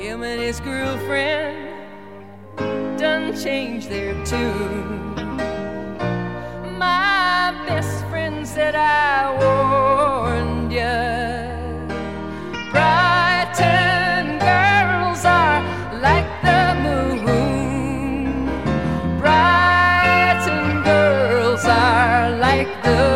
Him and his girlfriend done changed their tune. My best friend said I warned ya. Brighton girls are like the moon. Brighton girls are like the